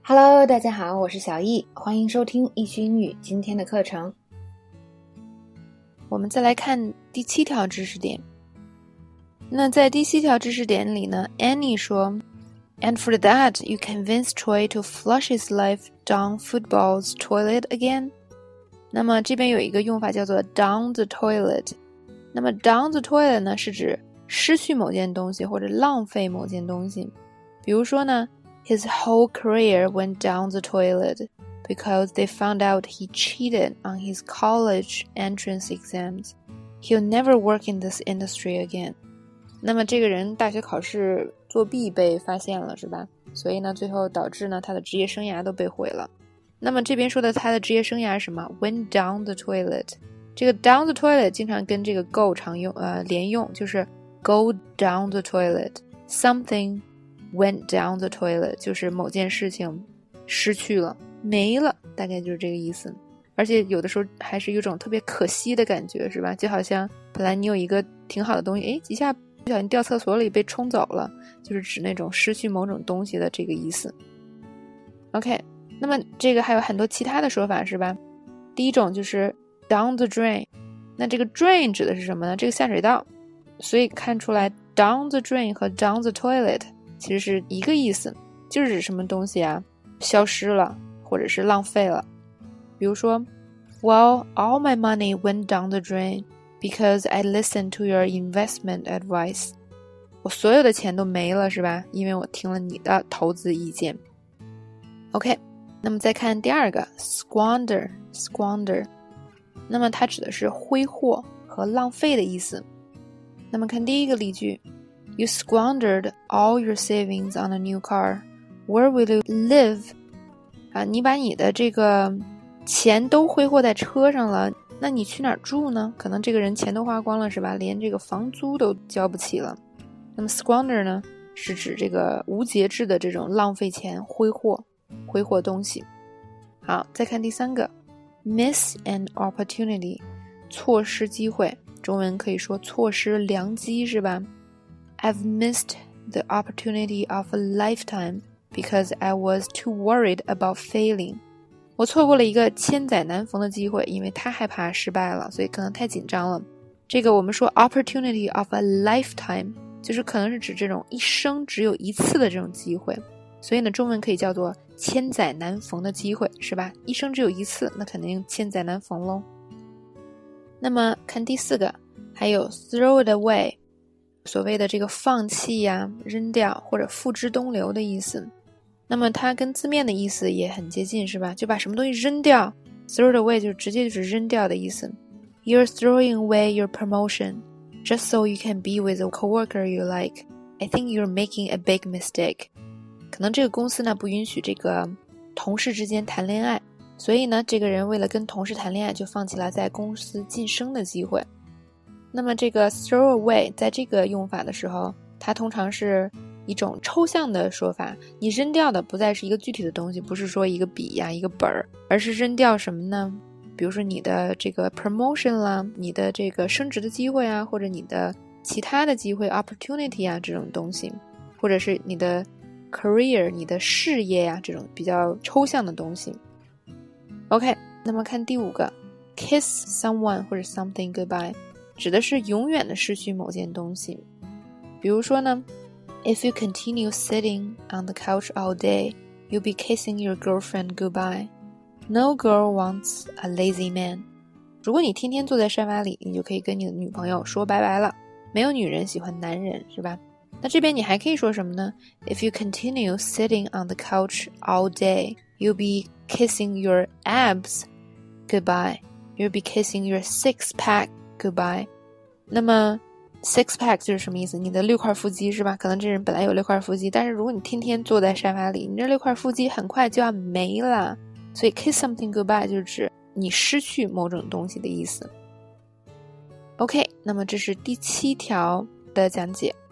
Hello， 大家好，我是小易，欢迎收听易学英语今天的课程。 我们再来看第7条知识点。那在第7条知识点里呢 Annie 说 And for that, you convinced Troy to flush his life down football's toilet again? 那么这边有一个用法叫做 down the toilet。 那么 down the toilet 呢是指失去某件东西或者浪费某件东西。比如说呢His whole career went down the toilet because they found out he cheated on his college entrance exams. He'll never work in this industry again. 那么这个人大学考试作弊被发现了，是吧？所以呢，最后导致呢他的职业生涯都被毁了。那么这边说的他的职业生涯是什么 ？Went down the toilet. 这个 down the toilet 经常跟这个 go 连用，就是 go down the toilet. Something.Went down the toilet 就是某件事情失去了没了，大概就是这个意思。而且有的时候还是有种特别可惜的感觉，是吧？就好像本来你有一个挺好的东西，一下不小心掉厕所里被冲走了，就是指那种失去某种东西的这个意思。 OK， 那么这个还有很多其他的说法，是吧？第一种就是 down the drain。 那这个 drain 指的是什么呢？这个下水道。所以看出来 down the drain 和 down the toilet其实是一个意思，就是指什么东西啊消失了或者是浪费了。比如说 Well, all my money went down the drain because I listened to your investment advice. 我所有的钱都没了，是吧？因为我听了你的投资意见。 OK， 那么再看第二个 squander。 那么它指的是挥霍和浪费的意思。那么看第一个例句You squandered all your savings on a new car. Where will you live? 你把你的这个钱都挥霍在车上了，那你去哪儿住呢？可能这个人钱都花光了，是吧？连这个房租都交不起了。那么 squander 呢，是指这个无节制的这种浪费钱，挥霍东西。好，再看第三个 miss an opportunity， 错失机会，中文可以说错失良机，是吧？I've missed the opportunity of a lifetime because I was too worried about failing. 我错过了一个千载难逢的机会，因为太害怕失败了，所以可能太紧张了。这个我们说 opportunity of a lifetime 就是可能是指这种一生只有一次的这种机会，所以呢中文可以叫做千载难逢的机会，是吧？一生只有一次，那肯定千载难逢咯。那么看第四个，还有 throw it away，所谓的这个放弃呀、扔掉或者付之东流的意思。那么它跟字面的意思也很接近，是吧？就把什么东西扔掉， throw it away 就直接就是扔掉的意思。 You're throwing away your promotion just so you can be with a coworker you like. I think you're making a big mistake. 可能这个公司呢不允许这个同事之间谈恋爱，所以呢这个人为了跟同事谈恋爱就放弃了在公司晋升的机会。那么这个 throw away 在这个用法的时候，它通常是一种抽象的说法，你扔掉的不再是一个具体的东西，不是说一个笔呀、一个本儿，而是扔掉什么呢？比如说你的这个 promotion 啦，你的这个升职的机会啊，或者你的其他的机会 opportunity 啊这种东西，或者是你的 career 你的事业啊这种比较抽象的东西。 OK， 那么看第五个 kiss someone 或者 something goodbye，指的是永远的失去某件东西。比如说呢 If you continue sitting on the couch all day, you'll be kissing your girlfriend goodbye. No girl wants a lazy man. 如果你天天坐在沙发里，你就可以跟你的女朋友说拜拜了。没有女人喜欢男人，是吧？那这边你还可以说什么呢？ If you continue sitting on the couch all day, you'll be kissing your abs goodbye. You'll be kissing your six-pack goodbye。 那么 six pack 就是什么意思？你的6块腹肌，是吧？可能这人本来有6块腹肌，但是如果你天天坐在沙发里，你这6块腹肌很快就要没了。所以 kiss something goodbye 就是指你失去某种东西的意思。 OK， 那么这是第7条的讲解。